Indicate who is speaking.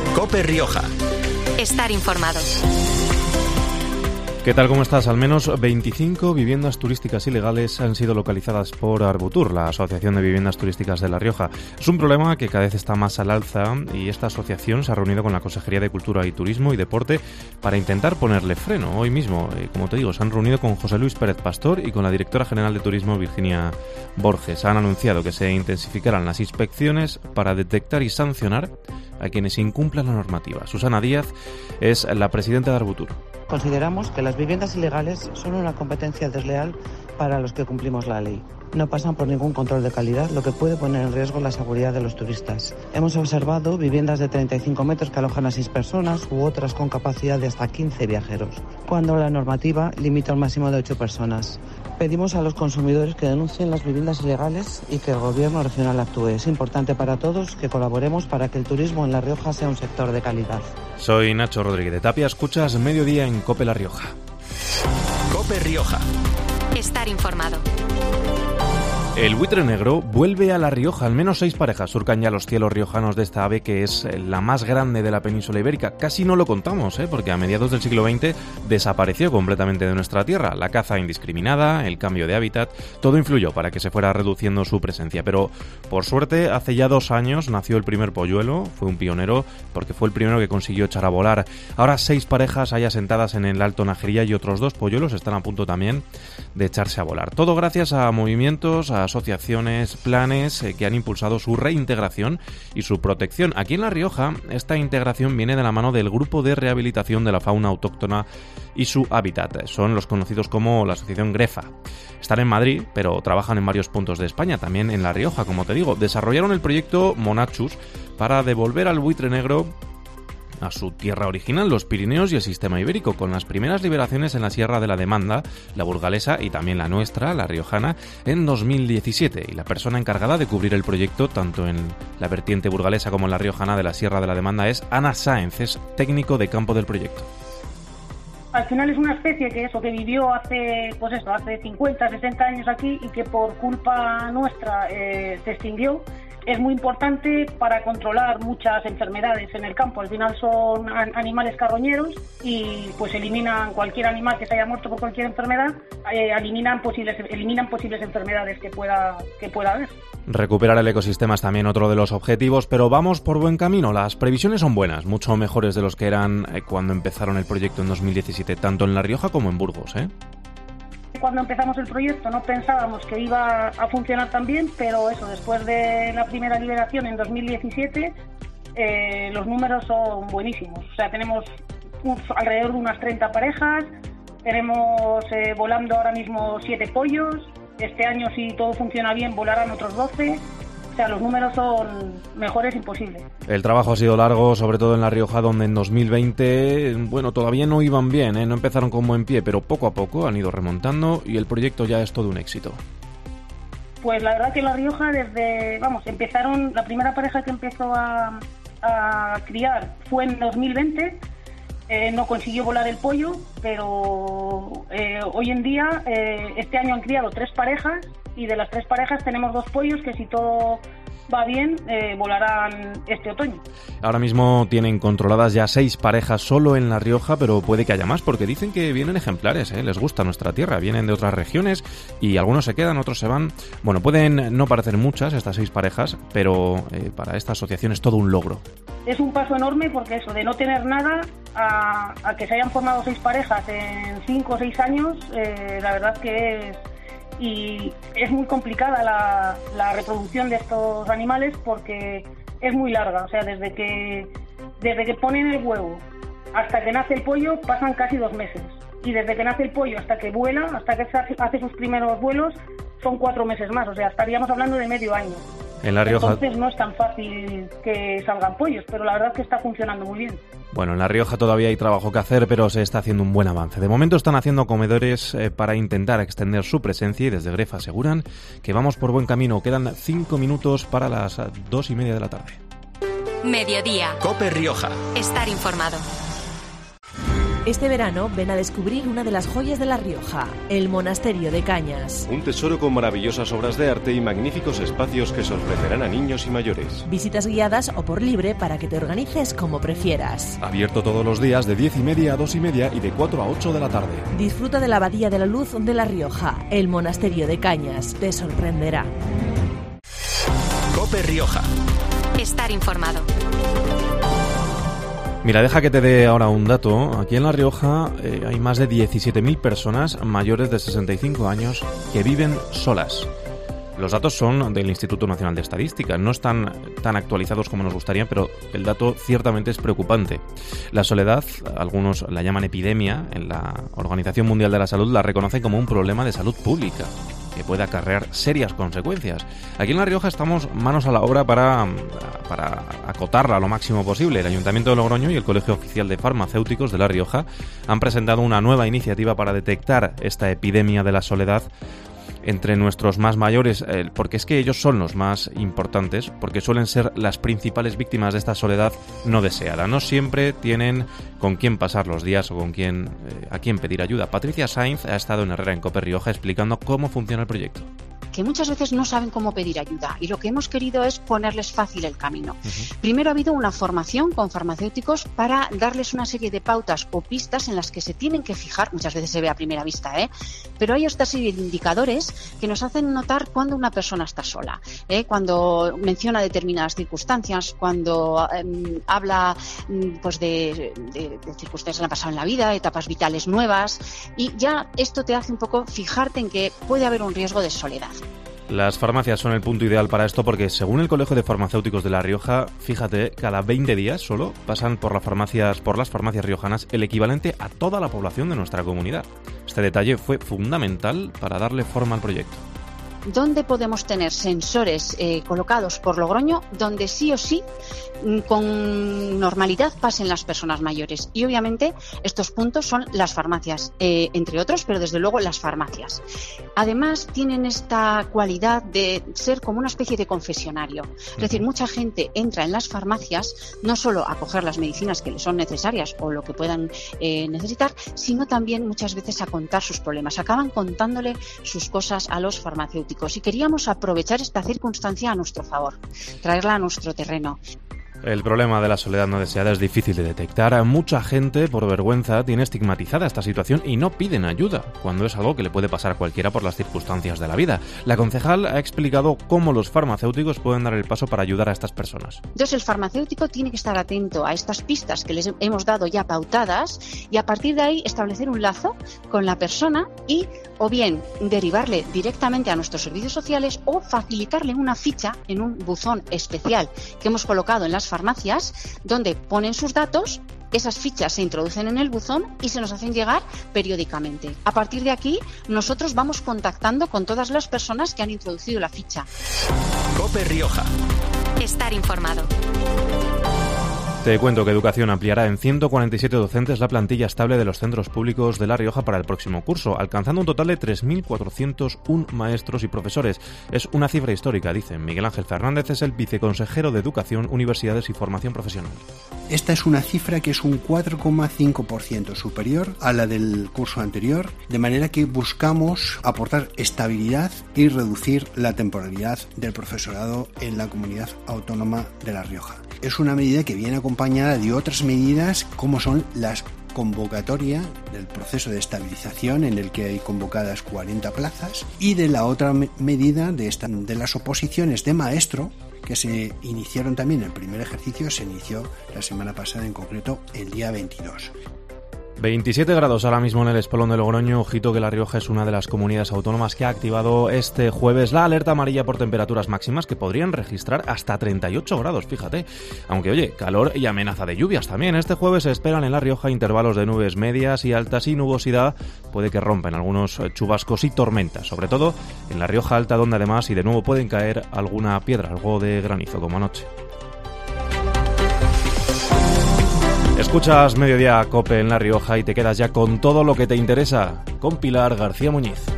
Speaker 1: COPE Rioja.
Speaker 2: Estar informado.
Speaker 3: ¿Qué tal? ¿Cómo estás? Al menos 25 viviendas turísticas ilegales han sido localizadas por Arbutur, la Asociación de Viviendas Turísticas de La Rioja. Es un problema que cada vez está más al alza y esta asociación se ha reunido con la Consejería de Cultura y Turismo y Deporte para intentar ponerle freno. Hoy mismo, como te digo, se han reunido con José Luis Pérez Pastor y con la directora general de Turismo, Virginia Borges. Han anunciado que se intensificarán las inspecciones para detectar y sancionar a quienes incumplan la normativa. Susana Díaz es la presidenta de Arbutur.
Speaker 4: Consideramos que las viviendas ilegales son una competencia desleal para los que cumplimos la ley. No pasan por ningún control de calidad, lo que puede poner en riesgo la seguridad de los turistas. Hemos observado viviendas de 35 metros que alojan a 6 personas u otras con capacidad de hasta 15 viajeros, cuando la normativa limita un máximo de 8 personas. Pedimos a los consumidores que denuncien las viviendas ilegales y que el gobierno regional actúe. Es importante para todos que colaboremos para que el turismo en La Rioja sea un sector de calidad.
Speaker 3: Soy Nacho Rodríguez de Tapia, escuchas Mediodía en COPE La Rioja.
Speaker 1: COPE Rioja.
Speaker 2: Estar informado.
Speaker 3: El buitre negro vuelve a La Rioja. Al menos 6 parejas surcan ya los cielos riojanos de esta ave que es la más grande de la península ibérica. Casi no lo contamos, porque a mediados del siglo XX desapareció completamente de nuestra tierra. La caza indiscriminada, el cambio de hábitat, todo influyó para que se fuera reduciendo su presencia. Pero, por suerte, hace ya 2 años nació el primer polluelo. Fue un pionero porque fue el primero que consiguió echar a volar. Ahora 6 parejas hay asentadas en el Alto Najería y otros 2 polluelos están a punto también de echarse a volar. Todo gracias a movimientos, a asociaciones, planes que han impulsado su reintegración y su protección. Aquí en La Rioja, esta integración viene de la mano del Grupo de Rehabilitación de la Fauna Autóctona y su Hábitat. Son los conocidos como la Asociación Grefa. Están en Madrid, pero trabajan en varios puntos de España, también en La Rioja, como te digo. Desarrollaron el proyecto Monachus para devolver al buitre negro a su tierra original, los Pirineos y el sistema ibérico, con las primeras liberaciones en la Sierra de la Demanda, la burgalesa y también la nuestra, la riojana, en 2017. Y la persona encargada de cubrir el proyecto, tanto en la vertiente burgalesa como en la riojana de la Sierra de la Demanda, es Ana Sáenz, es técnico de campo del proyecto.
Speaker 5: Al final es una especie que vivió hace 50, 60 años aquí y que por culpa nuestra se extinguió. Es muy importante para controlar muchas enfermedades en el campo. Al final son animales carroñeros y pues eliminan cualquier animal que se haya muerto por cualquier enfermedad, eliminan posibles enfermedades que pueda haber.
Speaker 3: Recuperar el ecosistema es también otro de los objetivos, pero vamos por buen camino. Las previsiones son buenas, mucho mejores de los que eran cuando empezaron el proyecto en 2017, tanto en La Rioja como en Burgos,
Speaker 5: Cuando empezamos el proyecto no pensábamos que iba a funcionar tan bien, pero después de la primera liberación en 2017, los números son buenísimos. O sea, tenemos alrededor de unas 30 parejas, tenemos volando ahora mismo 7 pollos, este año si todo funciona bien volarán otros 12. O sea, los números son mejores imposibles. El
Speaker 3: trabajo ha sido largo, sobre todo en La Rioja, donde en 2020, todavía no iban bien, no empezaron con buen pie, pero poco a poco han ido remontando y el proyecto ya es todo un éxito.
Speaker 5: Pues la verdad que La Rioja empezaron, la primera pareja que empezó a criar fue en 2020, no consiguió volar el pollo, pero hoy en día, este año han criado 3 parejas, y de las 3 parejas tenemos 2 pollos que si todo va bien volarán este otoño. Ahora mismo tienen controladas ya 6 parejas solo en La Rioja, pero puede que haya más porque dicen que vienen ejemplares, les gusta nuestra tierra, vienen de otras regiones y algunos se quedan, otros se van. Bueno, pueden no parecer muchas estas 6 parejas, pero para esta asociación es todo un logro. Es un paso enorme porque de no tener nada a que se hayan formado 6 parejas en 5 o 6 años, la verdad que y es muy complicada la reproducción de estos animales porque es muy larga. O sea, desde que ponen el huevo hasta que nace el pollo pasan casi 2 meses. Y desde que nace el pollo hasta que vuela, hasta que hace sus primeros vuelos, son 4 meses más. O sea, estaríamos hablando de medio año. En La Rioja. Entonces no es tan fácil que salgan pollos, pero la verdad es que está funcionando muy bien. Bueno, en La Rioja todavía hay trabajo que hacer, pero se está haciendo un buen avance. De momento están haciendo comedores para intentar extender su presencia y desde Grefa aseguran que vamos por buen camino. Quedan 5 minutos para las 2:30 de la tarde.
Speaker 2: Mediodía.
Speaker 1: COPE Rioja.
Speaker 2: Estar informado.
Speaker 6: Este verano ven a descubrir una de las joyas de La Rioja, el Monasterio de Cañas.
Speaker 7: Un tesoro con maravillosas obras de arte y magníficos espacios que sorprenderán a niños y mayores.
Speaker 6: Visitas guiadas o por libre para que te organices como prefieras.
Speaker 8: Abierto todos los días de 10:30 a 2:30 y de 4 a 8 de la tarde.
Speaker 6: Disfruta de la Abadía de la Luz de La Rioja, el Monasterio de Cañas. Te sorprenderá.
Speaker 1: COPE Rioja.
Speaker 2: Estar informado.
Speaker 3: Mira, deja que te dé ahora un dato. Aquí en La Rioja hay más de 17.000 personas mayores de 65 años que viven solas. Los datos son del Instituto Nacional de Estadística. No están tan actualizados como nos gustaría, pero el dato ciertamente es preocupante. La soledad, algunos la llaman epidemia, en la Organización Mundial de la Salud la reconocen como un problema de salud pública que puede acarrear serias consecuencias. Aquí en La Rioja estamos manos a la obra para acotarla lo máximo posible. El Ayuntamiento de Logroño y el Colegio Oficial de Farmacéuticos de La Rioja han presentado una nueva iniciativa para detectar esta epidemia de la soledad entre nuestros más mayores, porque es que ellos son los más importantes, porque suelen ser las principales víctimas de esta soledad no deseada. No siempre tienen con quién pasar los días o a quién pedir ayuda. Patricia Sainz ha estado en Herrera, en COPE Rioja, explicando cómo funciona el proyecto.
Speaker 9: Que muchas veces no saben cómo pedir ayuda y lo que hemos querido es ponerles fácil el camino. Primero ha habido una formación con farmacéuticos para darles una serie de pautas o pistas en las que se tienen que fijar, muchas veces se ve a primera vista, pero hay esta serie de indicadores que nos hacen notar cuando una persona está sola, cuando menciona determinadas circunstancias, cuando habla pues de circunstancias que han pasado en la vida, etapas vitales nuevas, y ya esto te hace un poco fijarte en que puede haber un riesgo de soledad.
Speaker 3: Las farmacias son el punto ideal para esto porque, según el Colegio de Farmacéuticos de La Rioja, fíjate, cada 20 días solo pasan por las farmacias riojanas el equivalente a toda la población de nuestra comunidad. Este detalle fue fundamental para darle forma al proyecto.
Speaker 9: ¿Dónde podemos tener sensores colocados por Logroño donde sí o sí con normalidad pasen las personas mayores? Y obviamente estos puntos son las farmacias, entre otros, pero desde luego las farmacias. Además tienen esta cualidad de ser como una especie de confesionario. Es decir, mucha gente entra en las farmacias no solo a coger las medicinas que les son necesarias o lo que puedan necesitar, sino también muchas veces a contar sus problemas. Acaban contándole sus cosas a los farmacéuticos. Y queríamos aprovechar esta circunstancia a nuestro favor, traerla a nuestro terreno.
Speaker 3: El problema de la soledad no deseada es difícil de detectar. Mucha gente, por vergüenza, tiene estigmatizada esta situación y no piden ayuda, cuando es algo que le puede pasar a cualquiera por las circunstancias de la vida. La concejal ha explicado cómo los farmacéuticos pueden dar el paso para ayudar a estas personas.
Speaker 9: Entonces, el farmacéutico tiene que estar atento a estas pistas que les hemos dado ya pautadas y a partir de ahí establecer un lazo con la persona y o bien derivarle directamente a nuestros servicios sociales o facilitarle una ficha en un buzón especial que hemos colocado en las farmacias, donde ponen sus datos, esas fichas se introducen en el buzón y se nos hacen llegar periódicamente. A partir de aquí, nosotros vamos contactando con todas las personas que han introducido la ficha.
Speaker 1: COPE Rioja.
Speaker 2: Estar informado.
Speaker 3: Te cuento que Educación ampliará en 147 docentes la plantilla estable de los centros públicos de La Rioja para el próximo curso, alcanzando un total de 3.401 maestros y profesores. Es una cifra histórica, dicen. Miguel Ángel Fernández es el viceconsejero de Educación, Universidades y Formación Profesional.
Speaker 10: Esta es una cifra que es un 4,5% superior a la del curso anterior, de manera que buscamos aportar estabilidad y reducir la temporalidad del profesorado en la comunidad autónoma de La Rioja. Es una medida que viene acompañada de otras medidas como son las convocatoria del proceso de estabilización en el que hay convocadas 40 plazas y de la otra medida de las oposiciones de maestro que se iniciaron también. El primer ejercicio se inició la semana pasada, en concreto el día 22.
Speaker 3: 27 grados ahora mismo en el Espolón de Logroño. Ojito que La Rioja es una de las comunidades autónomas que ha activado este jueves la alerta amarilla por temperaturas máximas que podrían registrar hasta 38 grados, fíjate. Aunque oye, calor y amenaza de lluvias también. Este jueves se esperan en La Rioja intervalos de nubes medias y altas y nubosidad. Puede que rompen algunos chubascos y tormentas, sobre todo en La Rioja Alta, donde además y de nuevo pueden caer alguna piedra, algo de granizo como anoche. Escuchas Mediodía COPE en La Rioja y te quedas ya con todo lo que te interesa con Pilar García Muñiz.